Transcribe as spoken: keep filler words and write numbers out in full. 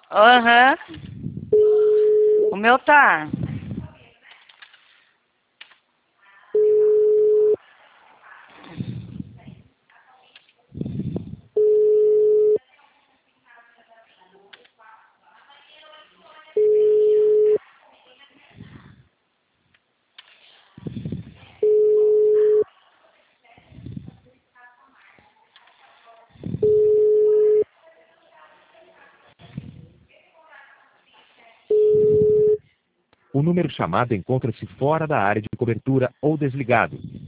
Aham. O meu tá. O número chamado encontra-se fora da área de cobertura ou desligado.